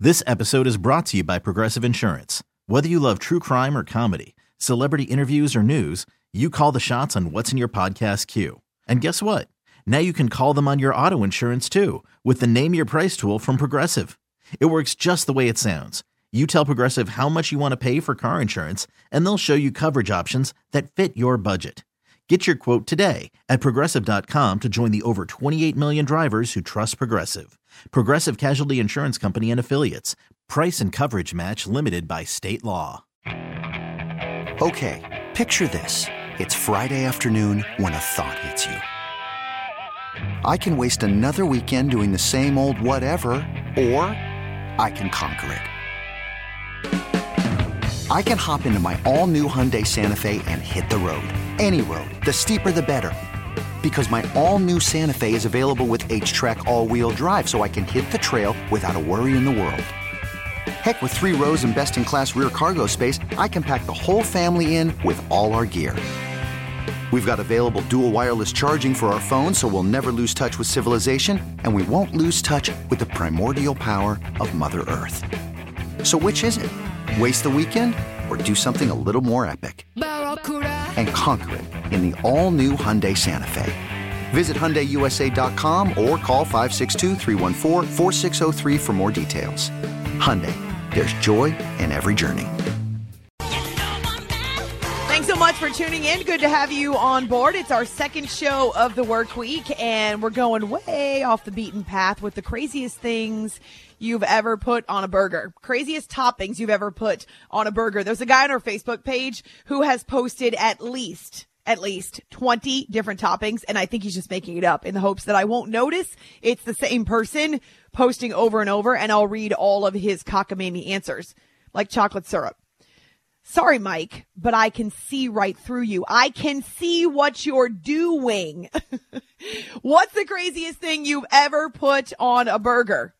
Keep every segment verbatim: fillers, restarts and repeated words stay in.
This episode is brought to you by Progressive Insurance. Whether you love true crime or comedy, celebrity interviews or news, you call the shots on what's in your podcast queue. And guess what? Now you can call them on your auto insurance too with the Name Your Price tool from Progressive. It works just the way it sounds. You tell Progressive how much you want to pay for car insurance, and they'll show you coverage options that fit your budget. Get your quote today at Progressive dot com to join the over twenty-eight million drivers who trust Progressive. Progressive Casualty Insurance Company and Affiliates. Price and coverage match limited by state law. Okay, picture this. It's Friday afternoon when a thought hits you. I can waste another weekend doing the same old whatever, or I can conquer it. I can hop into my all-new Hyundai Santa Fe and hit the road. Any road. The steeper, the better. Because my all-new Santa Fe is available with H-Track all-wheel drive, so I can hit the trail without a worry in the world. Heck, with three rows and best-in-class rear cargo space, I can pack the whole family in with all our gear. We've got available dual wireless charging for our phones, so we'll never lose touch with civilization, and we won't lose touch with the primordial power of Mother Earth. So which is it? Waste the weekend or do something a little more epic? And conquer it in the all-new Hyundai Santa Fe. Visit Hyundai U S A dot com or call five six two, three one four, four six zero three for more details. Hyundai, there's joy in every journey. Thanks so much for tuning in. Good to have you on board. It's our second show of the work week, and we're going way off the beaten path with the craziest things you've ever put on a burger. Craziest toppings you've ever put on a burger. There's a guy on our Facebook page who has posted at least, at least twenty different toppings, and I think he's just making it up in the hopes that I won't notice it's the same person posting over and over, and I'll read all of his cockamamie answers, like chocolate syrup. Sorry, Mike, but I can see right through you. I can see what you're doing. What's the craziest thing you've ever put on a burger?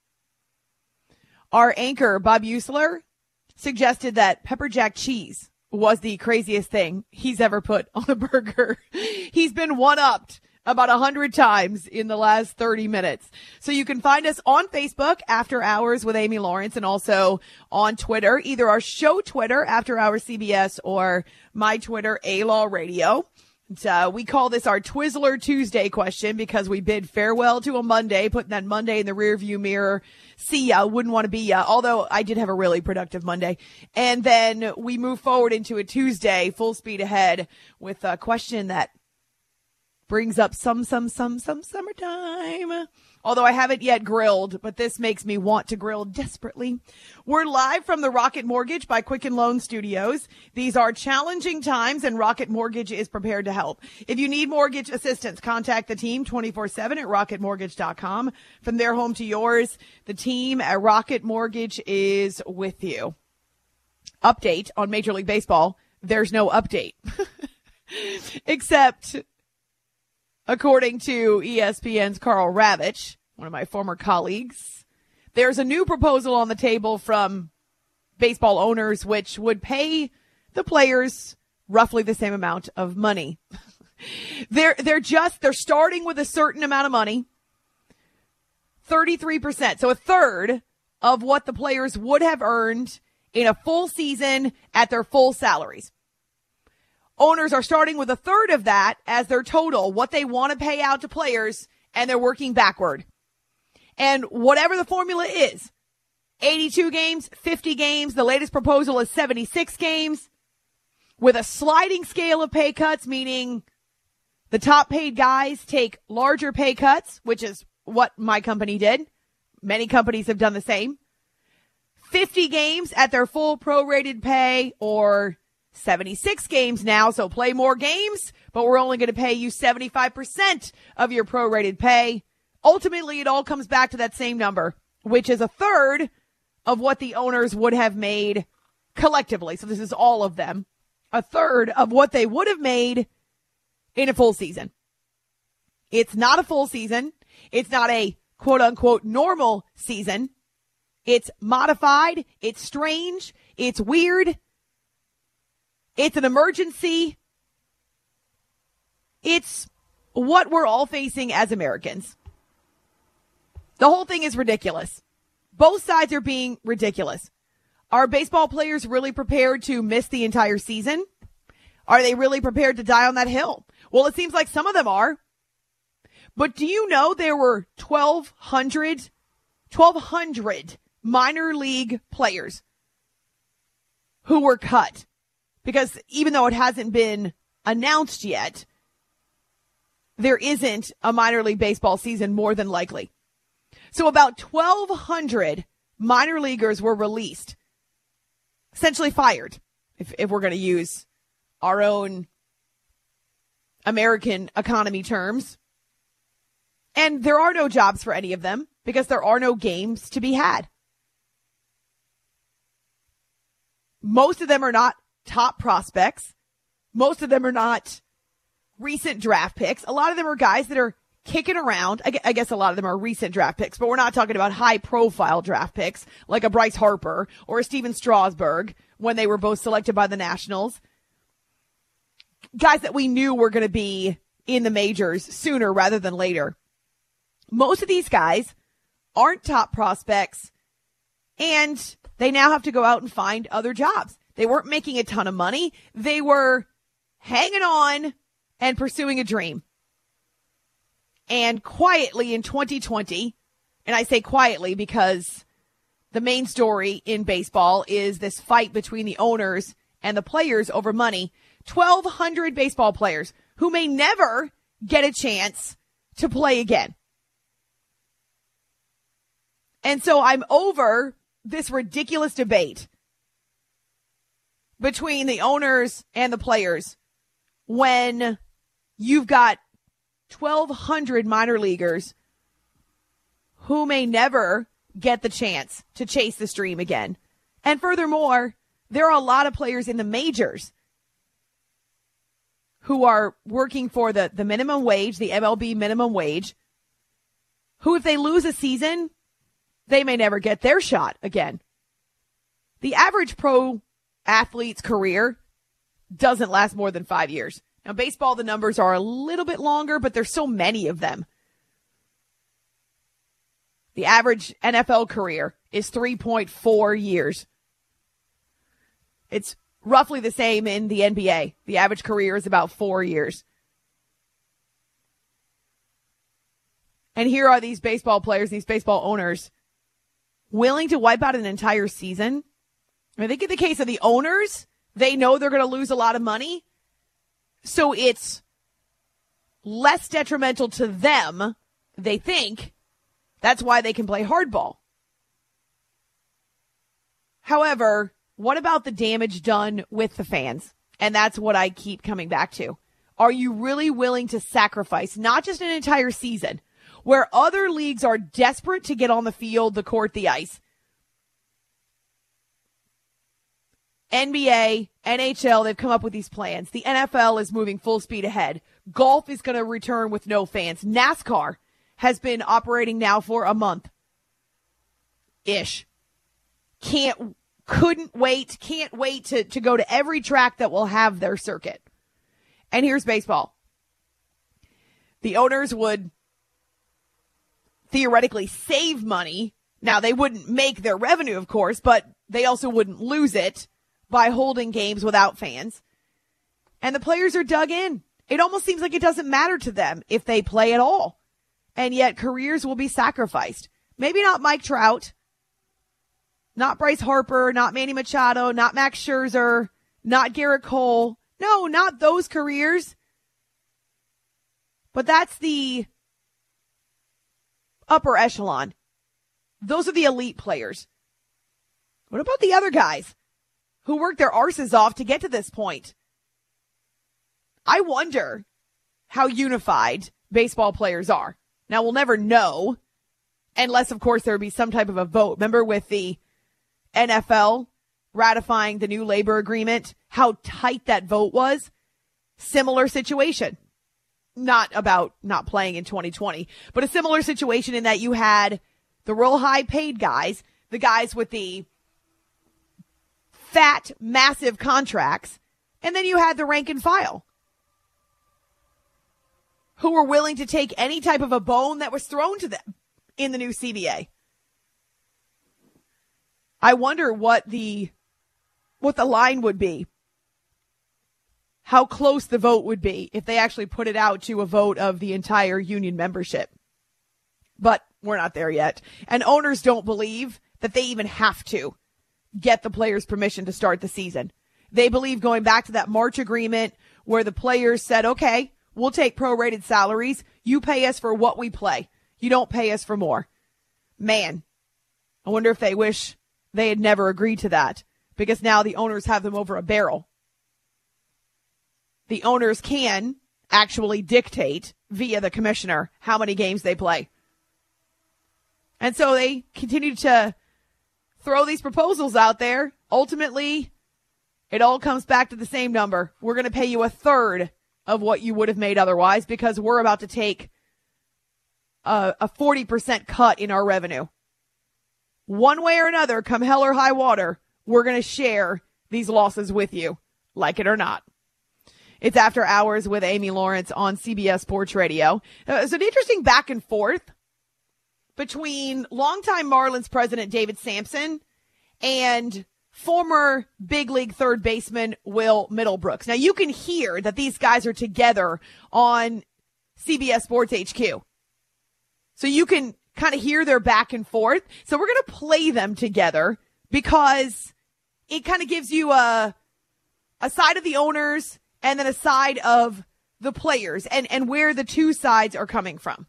Our anchor, Bob Usler, suggested that pepper jack cheese was the craziest thing he's ever put on a burger. He's been one-upped about a hundred times in the last thirty minutes. So you can find us on Facebook, After Hours with Amy Lawrence, and also on Twitter, either our show Twitter, After Hours C B S, or my Twitter, A-Law Radio. And, uh, we call this our Twizzler Tuesday question because we bid farewell to a Monday, putting that Monday in the rearview mirror. See ya, wouldn't want to be ya, although I did have a really productive Monday. And then we move forward into a Tuesday, full speed ahead, with a question that brings up some, some, some, some summertime. Although I haven't yet grilled, but this makes me want to grill desperately. We're live from the Rocket Mortgage by Quicken Loan Studios. These are challenging times, and Rocket Mortgage is prepared to help. If you need mortgage assistance, contact the team twenty-four seven at rocket mortgage dot com. From their home to yours, the team at Rocket Mortgage is with you. Update on Major League Baseball. There's no update. Except, according to E S P N's Carl Ravitch, one of my former colleagues, there's a new proposal on the table from baseball owners which would pay the players roughly the same amount of money. they're they're just they're starting with a certain amount of money, thirty-three percent, so a third of what the players would have earned in a full season at their full salaries. Owners are starting with a third of that as their total, what they want to pay out to players, and they're working backward. And whatever the formula is, eighty-two games, fifty games, the latest proposal is seventy-six games, with a sliding scale of pay cuts, meaning the top paid guys take larger pay cuts, which is what my company did. Many companies have done the same. fifty games at their full prorated pay, or seventy-six games now, so play more games, but we're only going to pay you seventy-five percent of your prorated pay. Ultimately, it all comes back to that same number, which is a third of what the owners would have made collectively. So this is all of them. A third of what they would have made in a full season. It's not a full season. It's not a quote-unquote normal season. It's modified. It's strange. It's weird. It's an emergency. It's what we're all facing as Americans. The whole thing is ridiculous. both sides are being ridiculous. Are baseball players really prepared to miss the entire season? Are they really prepared to die on that hill? Well, it seems like some of them are. But do you know there were twelve hundred, twelve hundred minor league players who were cut? Because even though it hasn't been announced yet, there isn't a minor league baseball season more than likely. So about twelve hundred minor leaguers were released, essentially fired, if, if we're going to use our own American economy terms. And there are no jobs for any of them because there are no games to be had. Most of them are not top prospects. Most of them are not recent draft picks. A lot of them are guys that are kicking around. I guess a lot of them are recent draft picks, but we're not talking about high profile draft picks like a Bryce Harper or a Steven Strasburg when they were both selected by the Nationals. Guys that we knew were going to be in the majors sooner rather than later. Most of these guys aren't top prospects, and they now have to go out and find other jobs. They weren't making a ton of money. They were hanging on and pursuing a dream. And quietly in twenty twenty, and I say quietly because the main story in baseball is this fight between the owners and the players over money. twelve hundred baseball players who may never get a chance to play again. And so I'm over this ridiculous debate between the owners and the players when you've got twelve hundred minor leaguers who may never get the chance to chase this dream again. And furthermore, there are a lot of players in the majors who are working for the, the minimum wage, the M L B minimum wage, who if they lose a season, they may never get their shot again. The average pro athlete's career doesn't last more than five years. Now, baseball, the numbers are a little bit longer, but there's so many of them. The average N F L career is three point four years. It's roughly the same in the N B A. The average career is about four years. And here are these baseball players, these baseball owners, willing to wipe out an entire season. I think in the case of the owners, they know they're going to lose a lot of money. So it's less detrimental to them, they think. That's why they can play hardball. However, what about the damage done with the fans? And that's what I keep coming back to. Are you really willing to sacrifice not just an entire season, where other leagues are desperate to get on the field, the court, the ice? N B A, N H L, they've come up with these plans. The N F L is moving full speed ahead. Golf is going to return with no fans. NASCAR has been operating now for a month. Ish. Can't, couldn't wait, can't wait to, to go to every track that will have their circuit. And here's baseball. The owners would theoretically save money. Now, they wouldn't make their revenue, of course, but they also wouldn't lose it by holding games without fans. And the players are dug in. It almost seems like it doesn't matter to them if they play at all. And yet careers will be sacrificed. Maybe not Mike Trout, not Bryce Harper, not Manny Machado, not Max Scherzer, not Garrett Cole. No, not those careers. But that's the upper echelon. Those are the elite players. What about the other guys who worked their arses off to get to this point? I wonder how unified baseball players are. Now, we'll never know unless, of course, there would be some type of a vote. Remember with the N F L ratifying the new labor agreement, how tight that vote was? Similar situation. Not about not playing in twenty twenty, but a similar situation in that you had the real high paid guys, the guys with the fat, massive contracts, and then you had the rank and file who were willing to take any type of a bone that was thrown to them in the new C B A. I wonder what the what the line would be, how close the vote would be if they actually put it out to a vote of the entire union membership. But we're not there yet. And owners don't believe that they even have to get the players' permission to start the season. They believe going back to that March agreement where the players said, okay, we'll take prorated salaries. You pay us for what we play. You don't pay us for more. Man, I wonder if they wish they had never agreed to that, because now the owners have them over a barrel. The owners can actually dictate via the commissioner how many games they play. And so they continue to throw these proposals out there. Ultimately, it all comes back to the same number. We're going to pay you a third of what you would have made otherwise, because we're about to take a, a forty percent cut in our revenue. One way or another, come hell or high water, we're going to share these losses with you, like it or not. It's After Hours with Amy Lawrence on C B S Sports Radio. Uh, it's an interesting back and forth between longtime Marlins president David Samson and former big league third baseman Will Middlebrooks. Now, you can hear that these guys are together on C B S Sports H Q. So you can kind of hear their back and forth. So we're going to play them together because it kind of gives you a, a side of the owners and then a side of the players and, and where the two sides are coming from.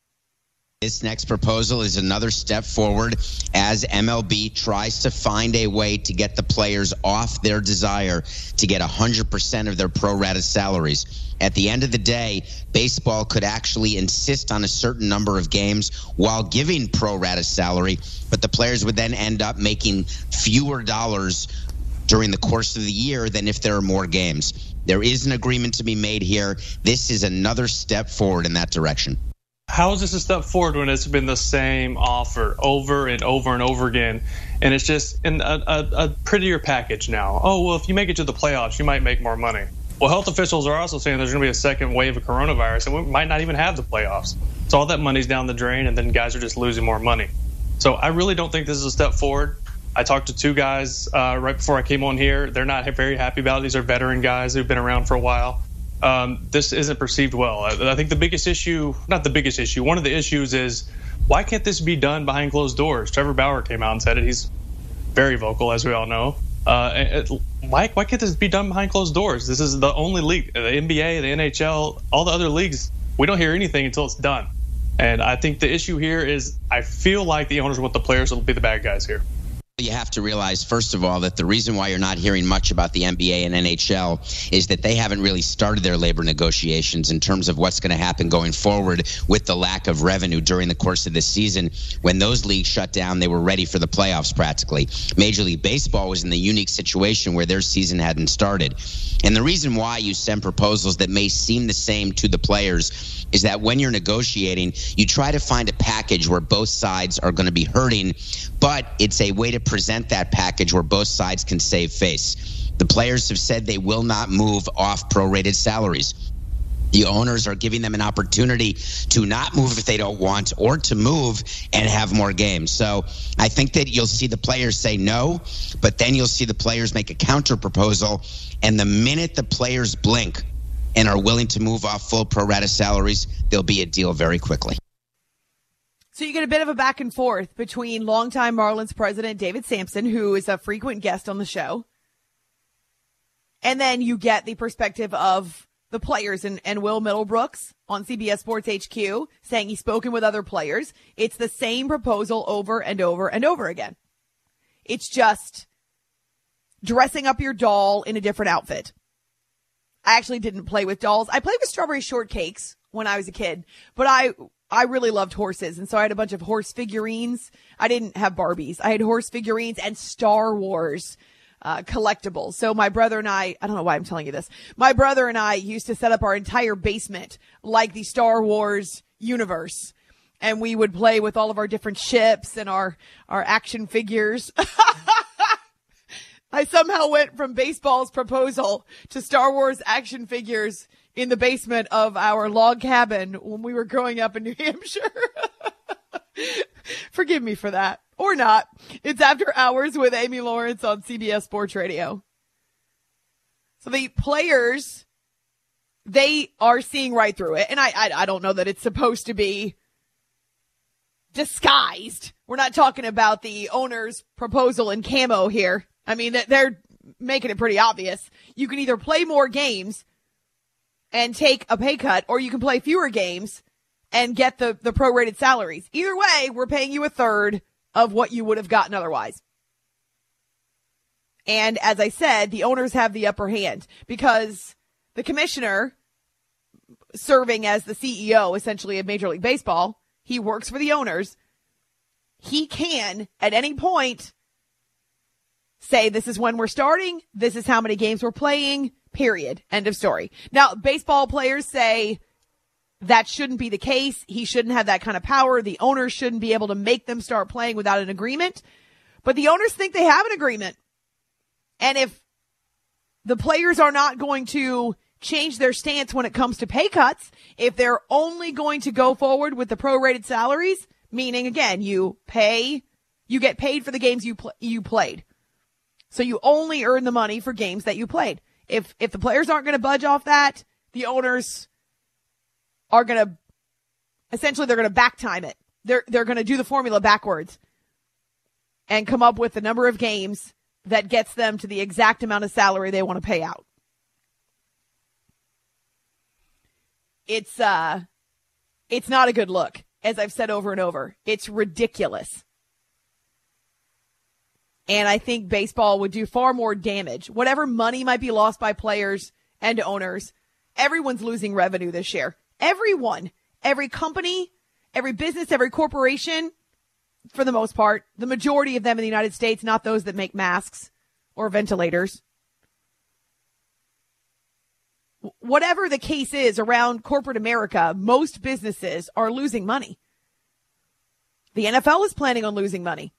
This next proposal is another step forward as M L B tries to find a way to get the players off their desire to get one hundred percent of their pro rata salaries. At the end of the day, baseball could actually insist on a certain number of games while giving pro rata salary, but the players would then end up making fewer dollars during the course of the year than if there are more games. There is an agreement to be made here. This is another step forward in that direction. How is this a step forward when it's been the same offer over and over and over again? And it's just in a, a, a prettier package now. Oh, well, if you make it to the playoffs, you might make more money. Well, health officials are also saying there's going to be a second wave of coronavirus, and we might not even have the playoffs. So all that money's down the drain, and then guys are just losing more money. So I really don't think this is a step forward. I talked to two guys uh, right before I came on here. They're not very happy about it. These are veteran guys who've been around for a while. Um, this isn't perceived well. I, I think the biggest issue, not the biggest issue, one of the issues is why can't this be done behind closed doors? Trevor Bauer came out and said it. He's very vocal, as we all know. Uh, it, why, why can't this be done behind closed doors? This is the only league, the N B A, the N H L, all the other leagues. We don't hear anything until it's done. And I think the issue here is I feel like the owners want the players to be the bad guys here. You have to realize, first of all, that the reason why you're not hearing much about the N B A and N H L is that they haven't really started their labor negotiations in terms of what's going to happen going forward with the lack of revenue during the course of this season. When those leagues shut down, they were ready for the playoffs practically. Major League Baseball was in the unique situation where their season hadn't started. And the reason why you send proposals that may seem the same to the players is that when you're negotiating, you try to find a package where both sides are going to be hurting, but it's a way to present that package where both sides can save face. The players have said they will not move off prorated salaries. The owners are giving them an opportunity to not move if they don't want, or to move and have more games. So I think that you'll see the players say no, but then you'll see the players make a counter proposal. And the minute the players blink and are willing to move off full pro rata salaries, there'll be a deal very quickly. So you get a bit of a back and forth between longtime Marlins president David Samson, who is a frequent guest on the show, and then you get the perspective of the players and, and Will Middlebrooks on C B S Sports H Q saying he's spoken with other players. It's the same proposal over and over and over again. It's just dressing up your doll in a different outfit. I actually didn't play with dolls. I played with strawberry shortcakes when I was a kid, but I I really loved horses, and so I had a bunch of horse figurines. I didn't have Barbies. I had horse figurines and Star Wars uh, collectibles. So my brother and I, I don't know why I'm telling you this, my brother and I used to set up our entire basement like the Star Wars universe, and we would play with all of our different ships and our, our action figures. I somehow went from baseball's proposal to Star Wars action figures in the basement of our log cabin when we were growing up in New Hampshire. Forgive me for that. Or not. It's After Hours with Amy Lawrence on C B S Sports Radio. So the players, they are seeing right through it. And I, I, I don't know that it's supposed to be disguised. We're not talking about the owner's proposal in camo here. I mean, they're making it pretty obvious. You can either play more games and take a pay cut, or you can play fewer games and get the, the prorated salaries. Either way, we're paying you a third of what you would have gotten otherwise. And as I said, the owners have the upper hand because the commissioner, serving as the C E O essentially of Major League Baseball, he works for the owners. He can, at any point, say this is when we're starting, this is how many games we're playing, period. End of story. Now, baseball players say that shouldn't be the case. He shouldn't have that kind of power. The owners shouldn't be able to make them start playing without an agreement. But the owners think they have an agreement. And if the players are not going to change their stance when it comes to pay cuts, if they're only going to go forward with the prorated salaries, meaning, again, you pay, you get paid for the games you pl- you played. So you only earn the money for games that you played. If if the players aren't going to budge off that, the owners are going to, essentially they're going to back time it. They're, they're going to do the formula backwards and come up with the number of games that gets them to the exact amount of salary they want to pay out. It's, uh, it's not a good look, as I've said over and over. It's ridiculous. And I think baseball would do far more damage. Whatever money might be lost by players and owners, everyone's losing revenue this year. Everyone, every company, every business, every corporation, for the most part, the majority of them in the United States, not those that make masks or ventilators. Whatever the case is around corporate America, most businesses are losing money. The N F L is planning on losing money.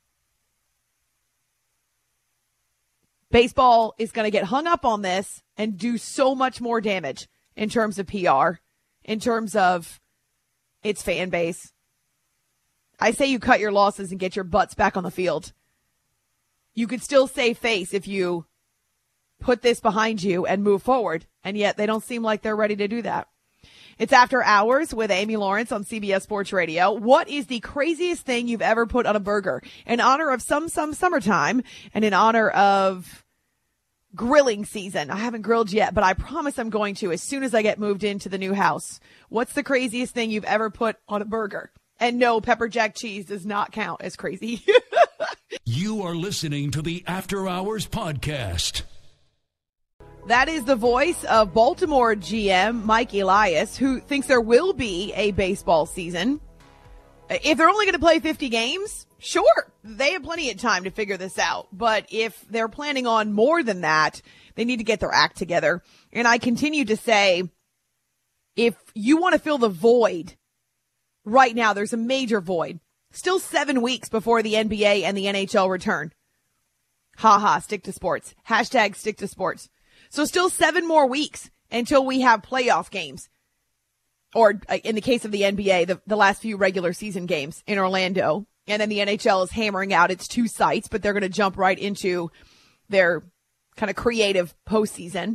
Baseball is going to get hung up on this and do so much more damage in terms of P R, in terms of its fan base. I say you cut your losses and get your butts back on the field. You could still save face if you put this behind you and move forward, and yet they don't seem like they're ready to do that. It's After Hours with Amy Lawrence on C B S Sports Radio. What is the craziest thing you've ever put on a burger? In honor of some, some summertime and in honor of grilling season. I haven't grilled yet, but I promise I'm going to as soon as I get moved into the new house. What's the craziest thing you've ever put on a burger? And no, pepper jack cheese does not count as crazy. You are listening to the After Hours Podcast. That is the voice of Baltimore G M Mike Elias, who thinks there will be a baseball season. If they're only going to play fifty games, sure, they have plenty of time to figure this out. But if they're planning on more than that, they need to get their act together. And I continue to say, if you want to fill the void right now, there's a major void. Still seven weeks before the N B A and the N H L return. Ha ha, stick to sports. Hashtag stick to sports. So still seven more weeks until we have playoff games. Or in the case of the N B A, the, the last few regular season games in Orlando. And then the N H L is hammering out its two sites, but they're going to jump right into their kind of creative postseason.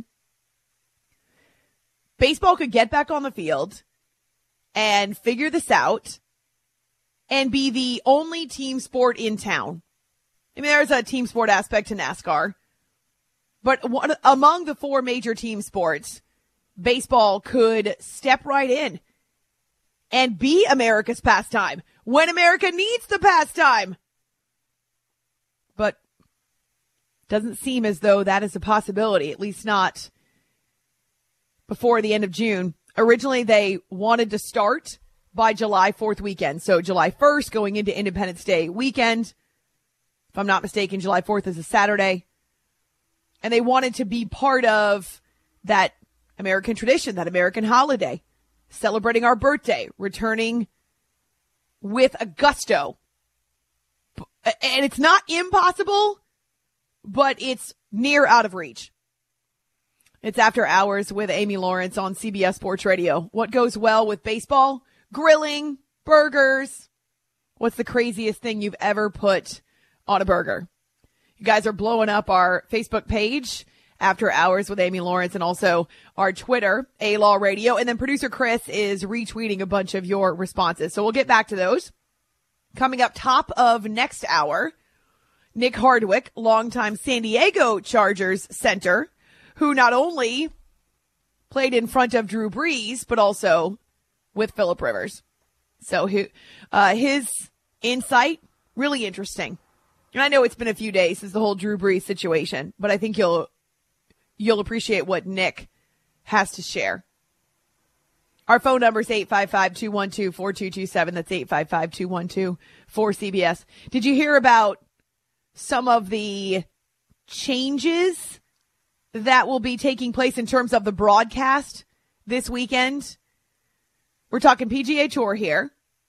Baseball could get back on the field and figure this out and be the only team sport in town. I mean, there's a team sport aspect to NASCAR. But one, among the four major team sports, baseball could step right in and be America's pastime when America needs the pastime. But doesn't seem as though that is a possibility, at least not before the end of June. Originally, they wanted to start by July fourth weekend. So July first going into Independence Day weekend. If I'm not mistaken, July fourth is a Saturday. And they wanted to be part of that American tradition, that American holiday, celebrating our birthday, returning with a gusto. And it's not impossible, but it's near out of reach. It's After Hours with Amy Lawrence on C B S Sports Radio. What goes well with baseball? Grilling, burgers. What's the craziest thing you've ever put on a burger? You guys are blowing up our Facebook page, After Hours with Amy Lawrence, and also our Twitter, A-Law Radio. And then producer Chris is retweeting a bunch of your responses. So we'll get back to those. Coming up top of next hour, Nick Hardwick, longtime San Diego Chargers center, who not only played in front of Drew Brees, but also with Phillip Rivers. So he, uh, his insight, really interesting. And I know it's been a few days since the whole Drew Brees situation, but I think you'll you'll appreciate what Nick has to share. Our phone number is eight five five, two one two, four two two seven. That's eight five five, two one two, four C B S. Did you hear about some of the changes that will be taking place in terms of the broadcast this weekend? We're talking P G A Tour here.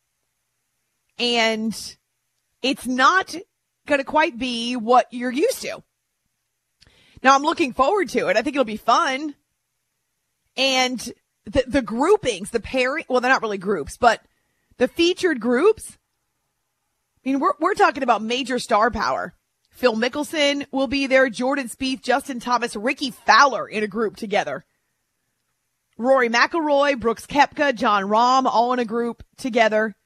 And it's not going to quite be what you're used to. Now, I'm looking forward to it. I think it'll be fun. And the, the groupings, the pairing, well, they're not really groups, but the featured groups, I mean, we're, we're talking about major star power. Phil Mickelson will be there, Jordan Spieth, Justin Thomas, Ricky Fowler in a group together. Rory McIlroy, Brooks Koepka, Jon Rahm, all in a group together.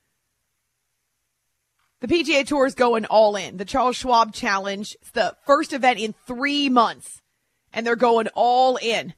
The P G A Tour is going all in. The Charles Schwab Challenge, it's the first event in three months, and they're going all in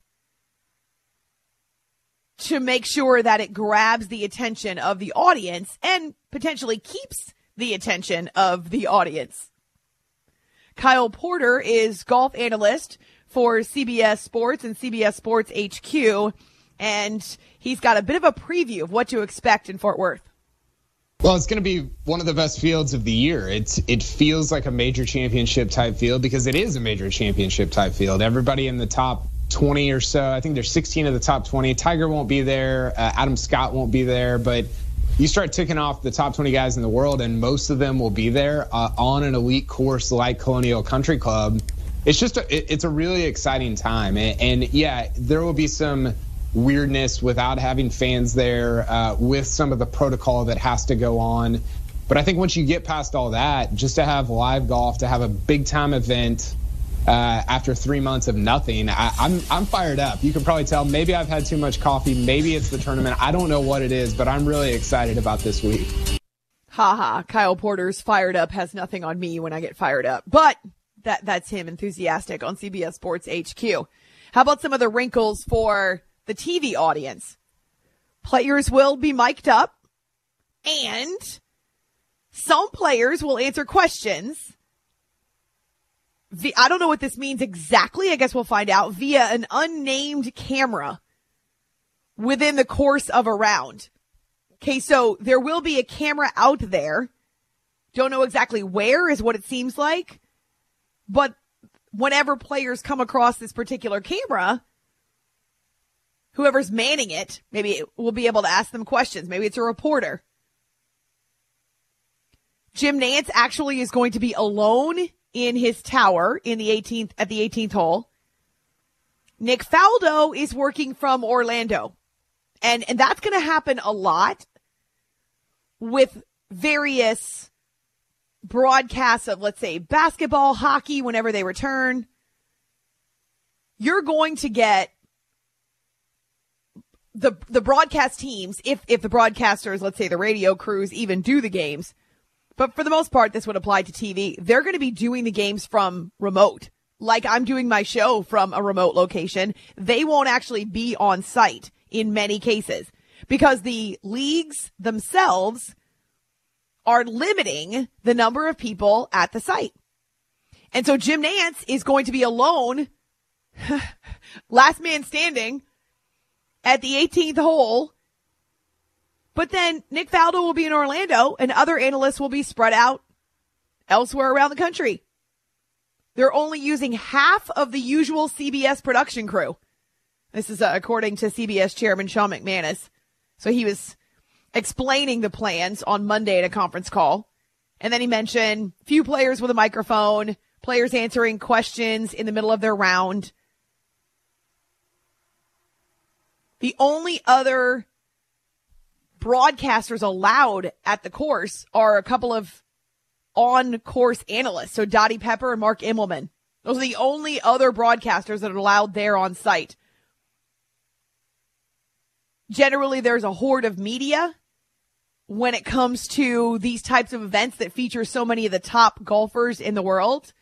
to make sure that it grabs the attention of the audience and potentially keeps the attention of the audience. Kyle Porter is golf analyst for C B S Sports and C B S Sports H Q, and he's got a bit of a preview of what to expect in Fort Worth. Well, it's going to be one of the best fields of the year. It's It feels like a major championship type field because it is a major championship type field. Everybody in the top twenty or so, I think there's sixteen of the top twenty. Tiger won't be there. Uh, Adam Scott won't be there. But you start ticking off the top twenty guys in the world, and most of them will be there uh, on an elite course like Colonial Country Club. It's just a, it, it's a really exciting time. And, and, yeah, there will be some weirdness without having fans there, uh, with some of the protocol that has to go on. But I think once you get past all that, just to have live golf, to have a big time event uh, after three months of nothing, I, I'm I'm fired up. You can probably tell maybe I've had too much coffee. Maybe it's the tournament. I don't know what it is, but I'm really excited about this week. Ha ha. Kyle Porter's fired up has nothing on me when I get fired up. But that that's him enthusiastic on C B S Sports H Q. How about some of the wrinkles for the T V audience? Players will be mic'd up, and some players will answer questions. I don't know what this means exactly. I guess we'll find out via an unnamed camera within the course of a round. Okay, so there will be a camera out there. Don't know exactly where is what it seems like. But whenever players come across this particular camera, whoever's manning it, maybe will be able to ask them questions. Maybe it's a reporter. Jim Nantz actually is going to be alone in his tower in the eighteenth at the eighteenth hole. Nick Faldo is working from Orlando. And and that's going to happen a lot with various broadcasts of, let's say, basketball, hockey, whenever they return. You're going to get the the broadcast teams, if if the broadcasters, let's say the radio crews, even do the games. But for the most part, this would apply to T V. They're going to be doing the games from remote. Like I'm doing my show from a remote location. They won't actually be on site in many cases because the leagues themselves are limiting the number of people at the site. And so Jim Nantz is going to be alone, last man standing, at the eighteenth hole. But then Nick Faldo will be in Orlando and other analysts will be spread out elsewhere around the country. They're only using half of the usual C B S production crew. This is uh, according to C B S chairman Sean McManus. So he was explaining the plans on Monday at a conference call. And then he mentioned few players with a microphone, players answering questions in the middle of their round. The only other broadcasters allowed at the course are a couple of on-course analysts. So Dottie Pepper and Mark Immelman. Those are the only other broadcasters that are allowed there on site. Generally, there's a horde of media when it comes to these types of events that feature so many of the top golfers in the world.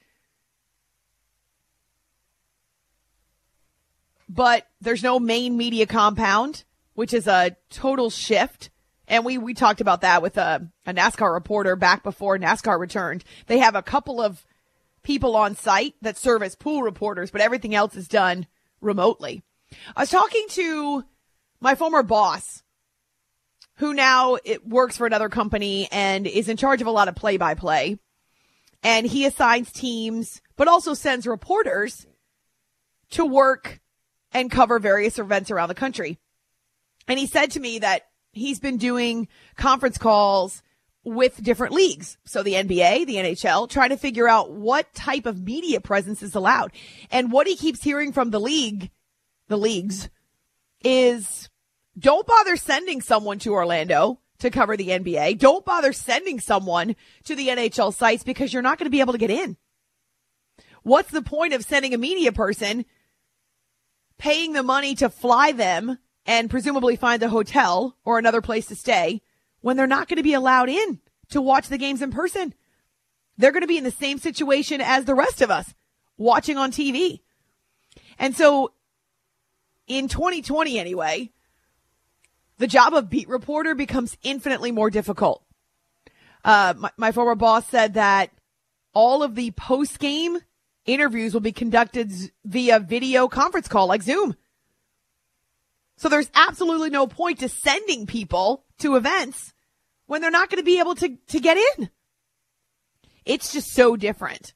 But there's no main media compound, which is a total shift. And we, we talked about that with a, a NASCAR reporter back before NASCAR returned. They have a couple of people on site that serve as pool reporters, but everything else is done remotely. I was talking to my former boss, who now it works for another company and is in charge of a lot of play-by-play. And he assigns teams, but also sends reporters to work and cover various events around the country. And he said to me that he's been doing conference calls with different leagues. So the N B A, the N H L, trying to figure out what type of media presence is allowed. And what he keeps hearing from the league, the leagues, is don't bother sending someone to Orlando to cover the N B A. Don't bother sending someone to the N H L sites because you're not going to be able to get in. What's the point of sending a media person, paying the money to fly them and presumably find a hotel or another place to stay when they're not going to be allowed in to watch the games in person? They're going to be in the same situation as the rest of us watching on T V. And so in twenty twenty anyway, the job of beat reporter becomes infinitely more difficult. Uh, my, my former boss said that all of the post-game interviews will be conducted via video conference call like Zoom. So there's absolutely no point to sending people to events when they're not going to be able to, to get in. It's just so different.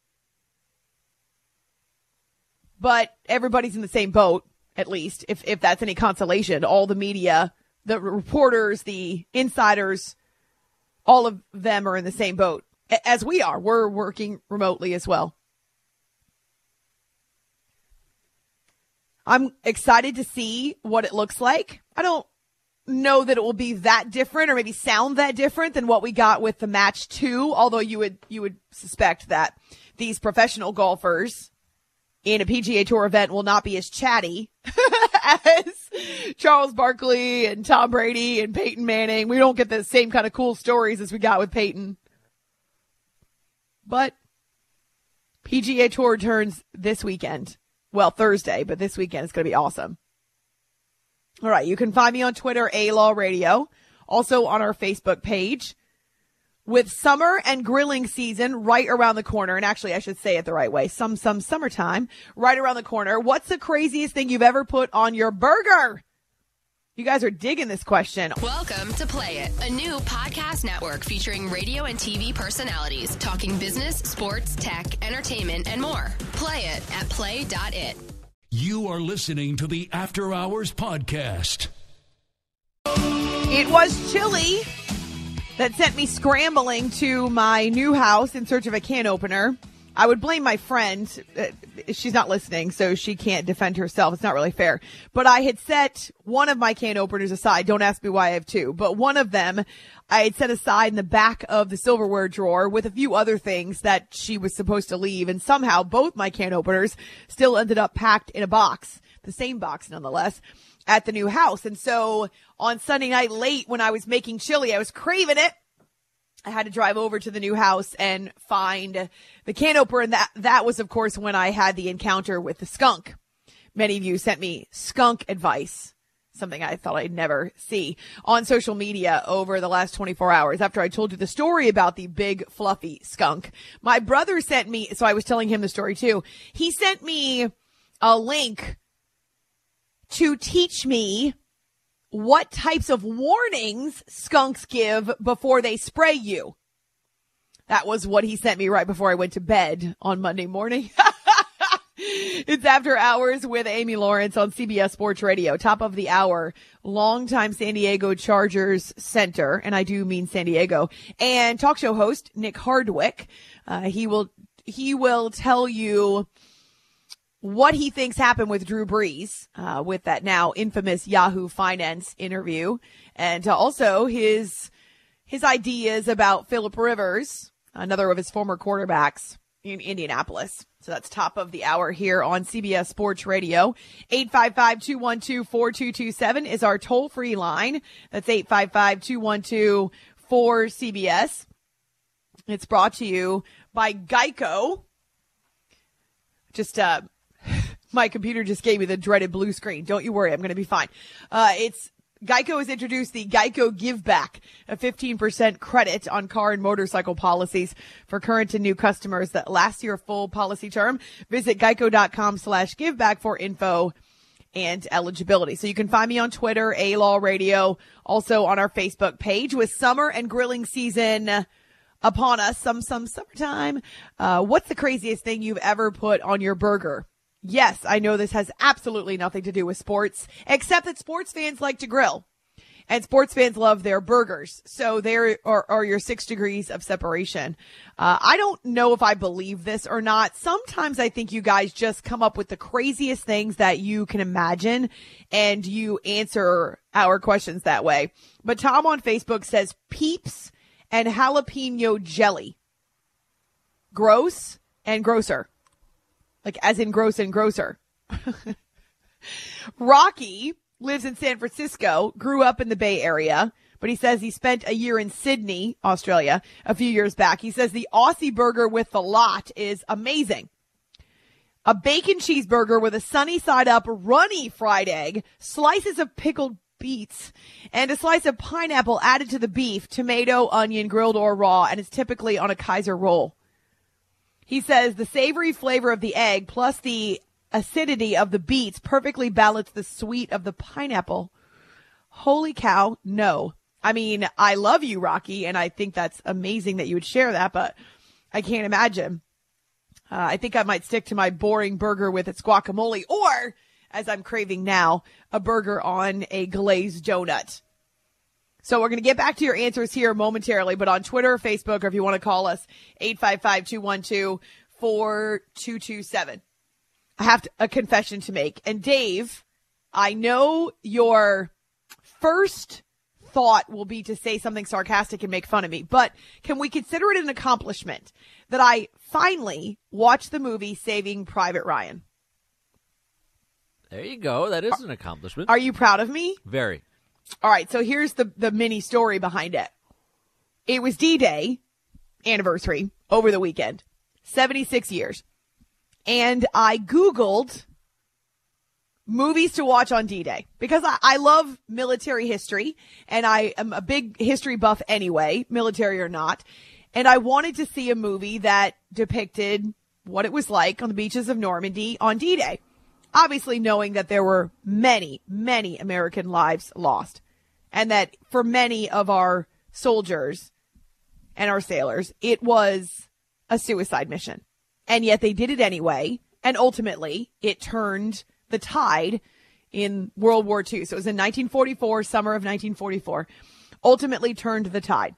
But everybody's in the same boat, at least, if, if that's any consolation. All the media, the reporters, the insiders, all of them are in the same boat as we are. We're working remotely as well. I'm excited to see what it looks like. I don't know that it will be that different or maybe sound that different than what we got with the match two, although you would you would suspect that these professional golfers in a P G A Tour event will not be as chatty as Charles Barkley and Tom Brady and Peyton Manning. We don't get the same kind of cool stories as we got with Peyton. But P G A Tour turns this weekend. Well, Thursday, but this weekend is going to be awesome. All right, you can find me on Twitter, A-Law Radio, also on our Facebook page. With summer and grilling season right around the corner, and actually I should say it the right way, some, some summertime right around the corner, what's the craziest thing you've ever put on your burger? You guys are digging this question. Welcome to Play It, a new podcast network featuring radio and T V personalities talking business, sports, tech, entertainment, and more. Play it at play dot it. You are listening to the After Hours Podcast. It was chilly that sent me scrambling to my new house in search of a can opener. I would blame my friend. She's not listening, so she can't defend herself. It's not really fair. But I had set one of my can openers aside. Don't ask me why I have two. But one of them I had set aside in the back of the silverware drawer with a few other things that she was supposed to leave. And somehow both my can openers still ended up packed in a box, the same box nonetheless, at the new house. And so on Sunday night late when I was making chili, I was craving it. I had to drive over to the new house and find the can opener. And that, that was, of course, when I had the encounter with the skunk. Many of you sent me skunk advice, something I thought I'd never see on social media over the last twenty-four hours after I told you the story about the big fluffy skunk. My brother sent me, so I was telling him the story too. He sent me a link to teach me what types of warnings skunks give before they spray you. That was what he sent me right before I went to bed on Monday morning. It's After Hours with Amy Lawrence on C B S Sports Radio. Top of the hour, longtime San Diego Chargers center, and I do mean San Diego, and talk show host Nick Hardwick. Uh, he will he will tell you what he thinks happened with Drew Brees, uh, with that now infamous Yahoo Finance interview, and uh, also his his ideas about Phillip Rivers, another of his former quarterbacks in Indianapolis. So that's top of the hour here on C B S Sports Radio. eight five five, two one two, four two two seven is our toll-free line. That's eight five five, two one two, four C B S. It's brought to you by Geico. Just, uh, my computer just gave me the dreaded blue screen. Don't you worry, I'm going to be fine. Uh, it's Geico has introduced the Geico Give Back, a fifteen percent credit on car and motorcycle policies for current and new customers that last your full policy term. Visit geico.com slash give back for info and eligibility. So you can find me on Twitter, A-Law Radio, also on our Facebook page. With summer and grilling season upon us, some, some summertime. Uh, what's the craziest thing you've ever put on your burger? Yes, I know this has absolutely nothing to do with sports, except that sports fans like to grill. And sports fans love their burgers. So there are, are your six degrees of separation. Uh, I don't know if I believe this or not. Sometimes I think you guys just come up with the craziest things that you can imagine, and you answer our questions that way. But Tom on Facebook says Peeps and jalapeno jelly. Gross and grosser. Like as in gross and grosser. Rocky lives in San Francisco, grew up in the Bay Area, but he says he spent a year in Sydney, Australia, a few years back. He says the Aussie burger with the lot is amazing. A bacon cheeseburger with a sunny side up, runny fried egg, slices of pickled beets, and a slice of pineapple added to the beef, tomato, onion, grilled or raw, and is typically on a Kaiser roll. He says the savory flavor of the egg plus the acidity of the beets perfectly balance the sweet of the pineapple. Holy cow, no. I mean, I love you, Rocky, and I think that's amazing that you would share that, but I can't imagine. Uh, I think I might stick to my boring burger with its guacamole, or, as I'm craving now, a burger on a glazed donut. So we're going to get back to your answers here momentarily, but on Twitter or Facebook, or if you want to call us, eight five five, two one two, four two two seven. I have to, a confession to make. And Dave, I know your first thought will be to say something sarcastic and make fun of me, but can we consider it an accomplishment that I finally watched the movie Saving Private Ryan? There you go. That is an accomplishment. Are you proud of me? Very. All right, so here's the, the mini story behind it. It was D-Day anniversary over the weekend, seventy-six years. And I Googled movies to watch on D-Day because I, I love military history, and I am a big history buff anyway, military or not. And I wanted to see a movie that depicted what it was like on the beaches of Normandy on D-Day. Obviously knowing that there were many, many American lives lost, and that for many of our soldiers and our sailors, it was a suicide mission. And yet they did it anyway, and ultimately it turned the tide in World War Two. So it was in nineteen forty-four, summer of nineteen forty-four, ultimately turned the tide.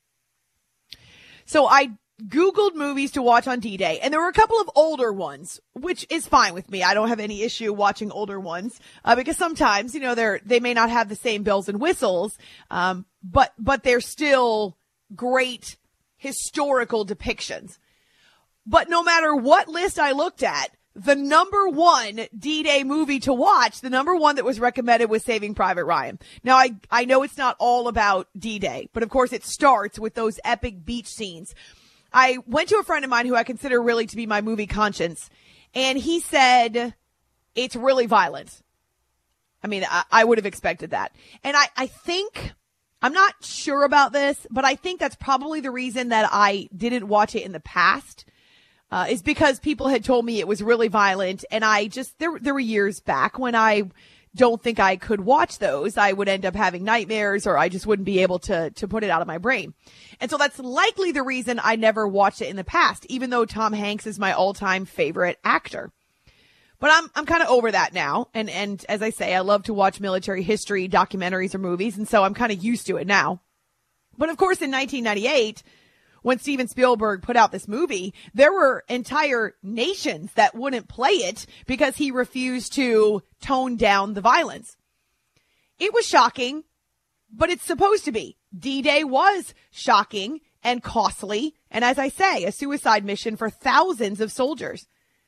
So I Googled movies to watch on D-Day, and there were a couple of older ones, which is fine with me. I don't have any issue watching older ones, uh, because sometimes, you know, they're, they may not have the same bells and whistles, um, but, but they're still great historical depictions. But no matter what list I looked at, the number one D-Day movie to watch, the number one that was recommended was Saving Private Ryan. Now, I, I know it's not all about D-Day, but of course it starts with those epic beach scenes. I went to a friend of mine who I consider really to be my movie conscience, and he said it's really violent. I mean, I, I would have expected that. And I, I think, I'm not sure about this, but I think that's probably the reason that I didn't watch it in the past, uh, is because people had told me it was really violent, and I just, there, there were years back when I don't think I could watch those. I would end up having nightmares, or I just wouldn't be able to, to put it out of my brain. And so that's likely the reason I never watched it in the past, even though Tom Hanks is my all-time favorite actor. But I'm, I'm kind of over that now. And, and as I say, I love to watch military history documentaries or movies. And so I'm kind of used to it now. But of course, in nineteen ninety-eight, when Steven Spielberg put out this movie, there were entire nations that wouldn't play it because he refused to tone down the violence. It was shocking, but it's supposed to be. D-Day was shocking and costly, and as I say, a suicide mission for thousands of soldiers.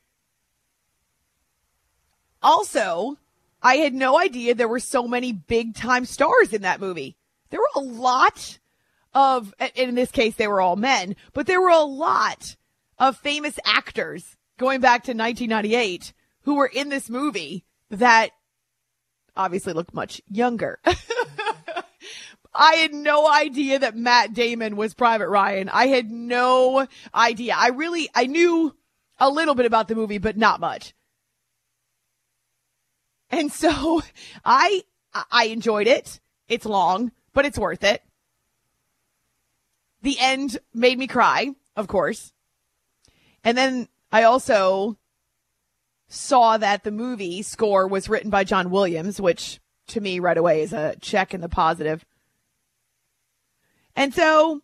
Also, I had no idea there were so many big-time stars in that movie. There were a lot of, and in this case, they were all men, but there were a lot of famous actors going back to nineteen ninety-eight who were in this movie that obviously look much younger. I had no idea that Matt Damon was Private Ryan. I had no idea. I really, I knew a little bit about the movie, but not much. And so I, I enjoyed it. It's long, but it's worth it. The end made me cry, of course. And then I also saw that the movie score was written by John Williams, which to me right away is a check in the positive. And so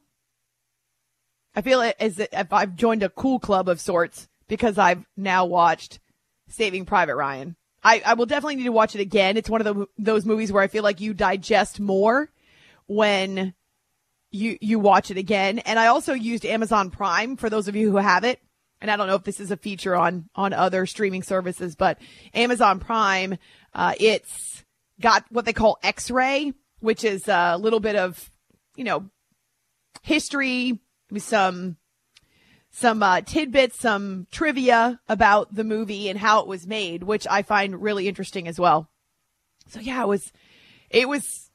I feel as if I've joined a cool club of sorts because I've now watched Saving Private Ryan. I, I will definitely need to watch it again. It's one of the, those movies where I feel like you digest more when you you watch it again. And I also used Amazon Prime for those of you who have it. And I don't know if this is a feature on, on other streaming services, but Amazon Prime, uh, it's got what they call X-Ray, which is a little bit of, you know, history, some some uh, tidbits, some trivia about the movie and how it was made, which I find really interesting as well. So yeah, it was, it was,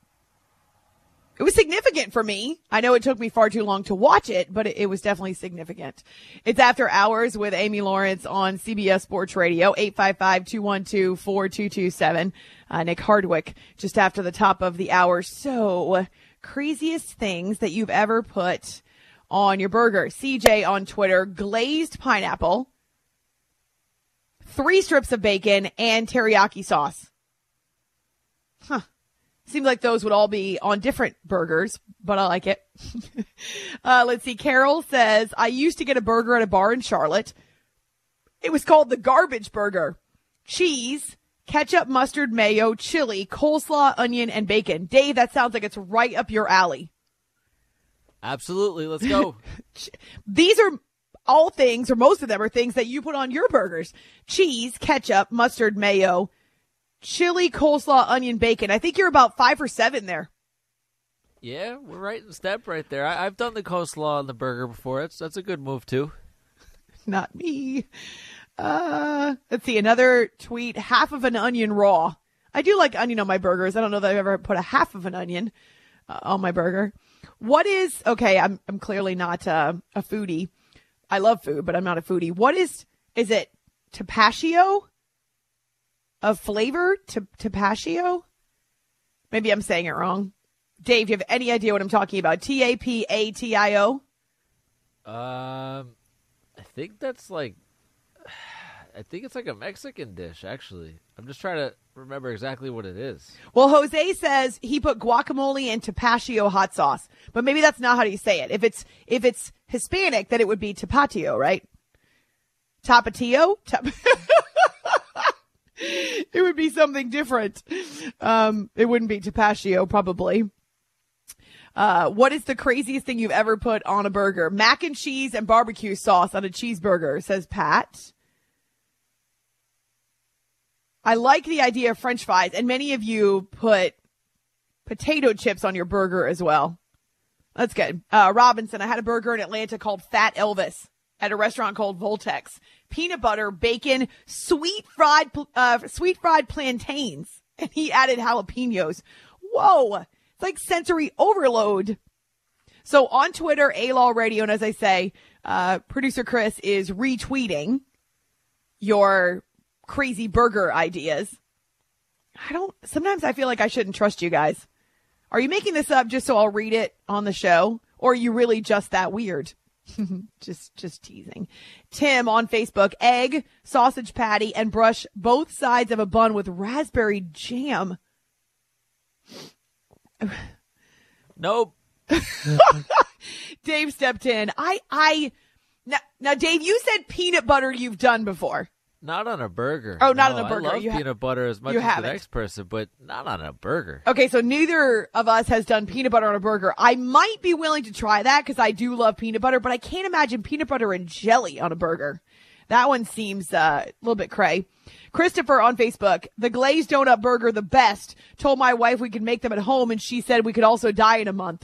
it was significant for me. I know it took me far too long to watch it, but it, it was definitely significant. It's After Hours with Amy Lawrence on C B S Sports Radio, eight five five, two one two, four two two seven. Uh, Nick Hardwick just after the top of the hour. So craziest things that you've ever put on your burger. C J on Twitter, glazed pineapple, three strips of bacon, and teriyaki sauce. Huh. Seems like those would all be on different burgers, but I like it. uh, let's see. Carol says, I used to get a burger at a bar in Charlotte. It was called the Garbage Burger. Cheese, ketchup, mustard, mayo, chili, coleslaw, onion, and bacon. Dave, that sounds like it's right up your alley. Absolutely. Let's go. These are all things, or most of them are things that you put on your burgers. Cheese, ketchup, mustard, mayo, chili, coleslaw, onion, bacon. I think you're about five or seven there. Yeah, we're right in step right there. I, I've done the coleslaw on the burger before. That's, that's a good move, too. Not me. Uh, let's see. Another tweet. Half of an onion raw. I do like onion on my burgers. I don't know that I've ever put a half of an onion uh, on my burger. What is, okay, I'm I'm clearly not uh, a foodie. I love food, but I'm not a foodie. What is, is it tapatio? A flavor? T- tapatio? Maybe I'm saying it wrong. Dave, do you have any idea what I'm talking about? T A P A T I O? Um, I think that's like, I think it's like a Mexican dish, actually. I'm just trying to remember exactly what it is. Well, Jose says he put guacamole and tapatio hot sauce, but maybe that's not how you say it. If it's if it's Hispanic, then it would be tapatio, right? Tapatio? Tap- it would be something different. Um, it wouldn't be tapatio, probably. Uh, what is the craziest thing you've ever put on a burger? Mac and cheese and barbecue sauce on a cheeseburger, says Pat. I like the idea of French fries, and many of you put potato chips on your burger as well. That's good. Uh, Robinson, I had a burger in Atlanta called Fat Elvis at a restaurant called Voltex. Peanut butter, bacon, sweet fried, uh, sweet fried plantains, and he added jalapenos. Whoa, it's like sensory overload. So on Twitter, A-Law Radio, and as I say, uh, producer Chris is retweeting your crazy burger ideas. I don't, sometimes I feel like I shouldn't trust you guys. Are you making this up just so I'll read it on the show? Or are you really just that weird? just, just teasing. Tim on Facebook, egg, sausage patty, and brush both sides of a bun with raspberry jam. Nope. Dave stepped in. I, I, now, now, Dave, you said peanut butter you've done before. Not on a burger. Oh, not no, on a burger. I love you peanut ha- butter as much you as haven't. the next person, but not on a burger. Okay, so neither of us has done peanut butter on a burger. I might be willing to try that because I do love peanut butter, but I can't imagine peanut butter and jelly on a burger. That one seems uh, a little bit cray. Christopher on Facebook, the glazed donut burger, the best. Told my wife we could make them at home, and she said we could also die in a month.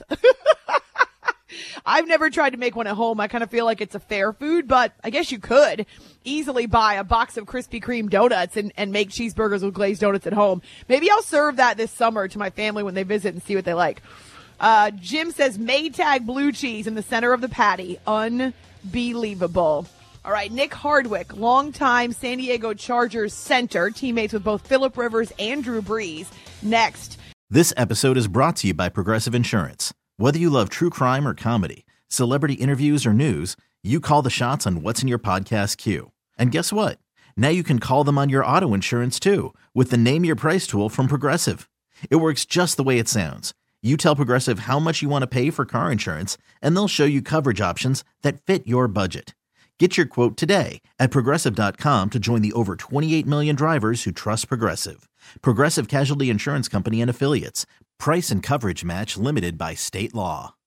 I've never tried to make one at home. I kind of feel like it's a fair food, but I guess you could easily buy a box of Krispy Kreme donuts and, and make cheeseburgers with glazed donuts at home. Maybe I'll serve that this summer to my family when they visit and see what they like. Uh, Jim says Maytag blue cheese in the center of the patty. Unbelievable. All right, Nick Hardwick, longtime San Diego Chargers center, teammates with both Phillip Rivers and Drew Brees. Next. This episode is brought to you by Progressive Insurance. Whether you love true crime or comedy, celebrity interviews or news, you call the shots on what's in your podcast queue. And guess what? Now you can call them on your auto insurance too with the Name Your Price tool from Progressive. It works just the way it sounds. You tell Progressive how much you want to pay for car insurance, and they'll show you coverage options that fit your budget. Get your quote today at Progressive dot com to join the over twenty-eight million drivers who trust Progressive. Progressive Casualty Insurance Company and Affiliates. Price and coverage match limited by state law.